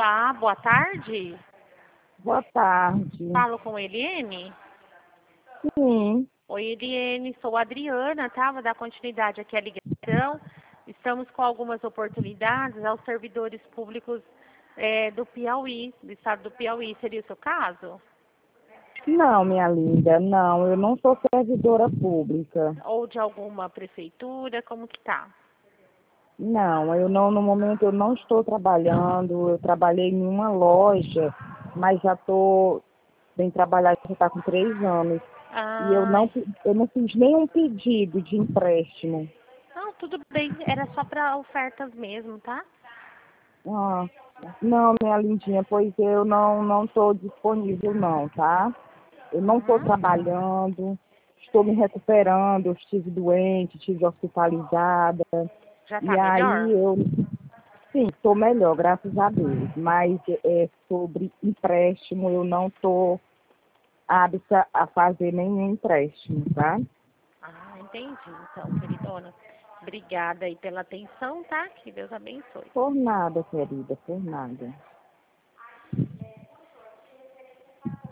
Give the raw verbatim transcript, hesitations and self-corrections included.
Olá, boa tarde. Boa tarde. Falo com Eliene? Sim. Oi, Eliene, sou a Adriana, tá? Vou dar continuidade aqui à ligação. Estamos com algumas oportunidades aos servidores públicos é, do Piauí, do estado do Piauí. Seria o seu caso? Não, minha linda, não, eu não sou servidora pública. Ou de alguma prefeitura? Como que tá? Não, eu não, no momento eu não estou trabalhando, eu trabalhei em uma loja, mas já estou sem trabalhar, já está com três anos. E eu não, Ai, eu não fiz nenhum pedido de empréstimo. não, tudo bem. Era só para ofertas mesmo, tá? Ah, não, minha lindinha, pois eu não não estou disponível não, tá? Eu não estou Uhum. trabalhando, estou me recuperando, eu estive doente, estive hospitalizada. Já tá E aí melhor? eu, sim, estou melhor, graças a Deus. Mas é, sobre empréstimo, eu não estou apta a fazer nenhum empréstimo, tá? Ah, entendi. Então, queridona, obrigada aí pela atenção, tá? Que Deus abençoe. Por nada, querida, por nada.